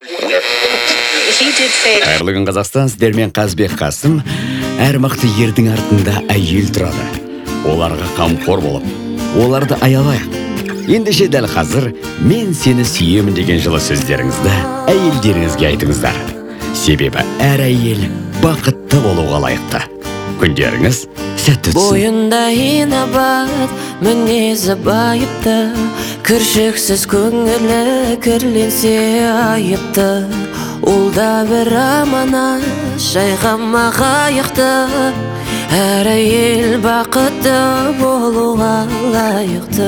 Қайырлы күн Қазақстан, сіздермен Қазбек Қасым. Әр мықты ердің артында әйел тұрады. Оларға қамқор болып, оларды аялайық. Ендеше дәл қазір мен сені сүйемін деген жылы сөздеріңізді әйелдеріңізге айтыңыздар. Себебі әр әйел бақытты болуға лайықты. Күндеріңіз сәтті өтсін. Бойында инабат, мінезі байыпты, кіршіксіз көңілі кірленсе айыпты. Ол да бір аманат, жайғама қайықты. Әр әйел бақытты болуға лайықты.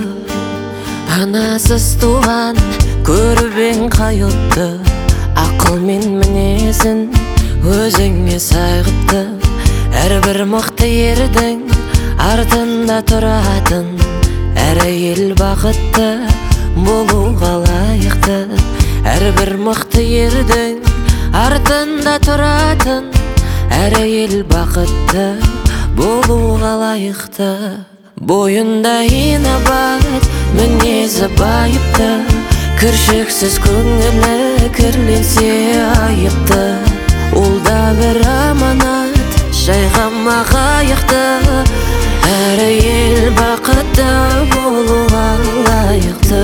Анасыз туған көріп ең қайыпты, ақыл мен мінезін өзіңе сайғытты. Әрбір мықты ердің артында тұратын, әр әйел бақытты болуға лайықты. Әрбір мықты ердің артында тұратын, әр әйел бақытты болуға лайықты. Бойында инабат, мінезі байыпты, кіршіксіз көңілі кірленсе айыпты. Ол да бір аманат, жайғама қайықты. Әр әйел бақытты болуға лайықты.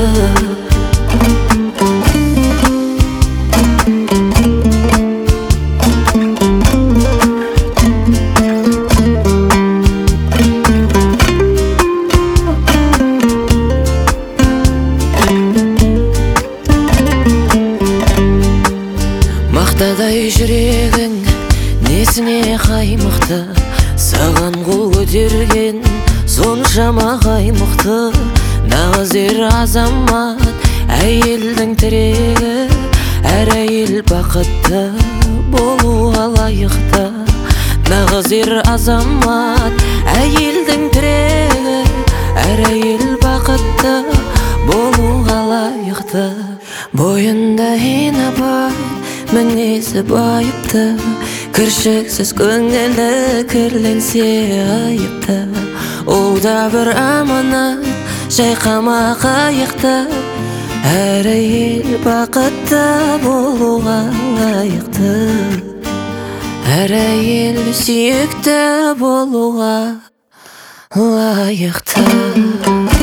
Мақтадай жүрегің несіне қаймықты, саған қол көтерген соншама қаймықты. Нағыз ер азамат әйелдің тірегі, әр әйел бақытты болуға лайықты. Нағыз ер азамат әйелдің тірегі, әр әйел бақытты болуға лайықты. Бойында инабат, мінезі байыпты, кіршіксіз көңілі кірленсе айыпты. Ол да бір аманат, жайқама қайықты. Әр әйел бақытты болуға лайықты. Әр әйел сүйікті болуға лайықты.